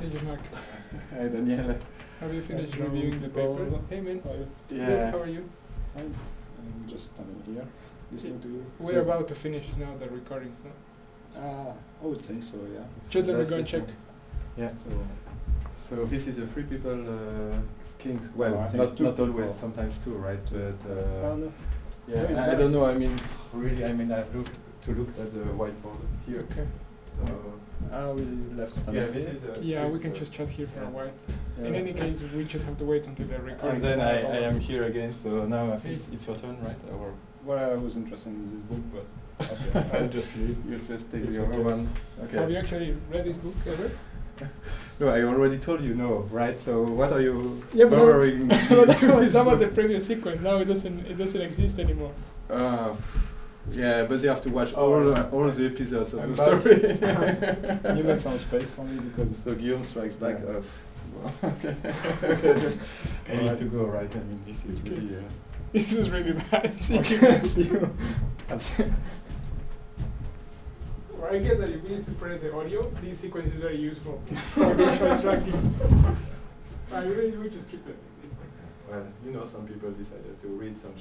Hey, Mark. Hi, Daniele. Have you finished Hello, reviewing the paper? Paul. Hey, man. How are you? Good, how are you? I'm just standing here, listening to you. We're about to finish now the recordings now. I would think so, yeah. Just let me that's go and it, check. Yeah. So this is a three people kings. Well, No, I think not two always. people. Sometimes two, right? But No. yeah, No, it's I bad. don't know. I mean, really, I mean, I've looked at the whiteboard here. Okay. So We left standing yeah, this here. is a Yeah, three we can people. just chat here for a Yeah. while. Yeah. In any case, we just have to wait until the recording. And then I am here again. So now I think it's your turn, right? Or Well, I was interested in this book, but okay, I'll just leave. you just take It's the other okay. one. Okay. Have you actually read this book ever? No, I already told you no, right? So what are you Yeah, but borrowing? me that was with the this previous sequence. Now it doesn't exist anymore. book? Yeah, but they have to watch Oh, all the episodes of I'm the back. story. You make some space for me because So Guillaume strikes back Yeah. off. Okay. Okay, just I need Alright. to go, right? I mean, this is Okay. really. This is really bad. Okay, see you. Or I guess that if we suppress the audio, this sequence is very useful for visual interacting. We just keep it. Well, you know, some people decided to read some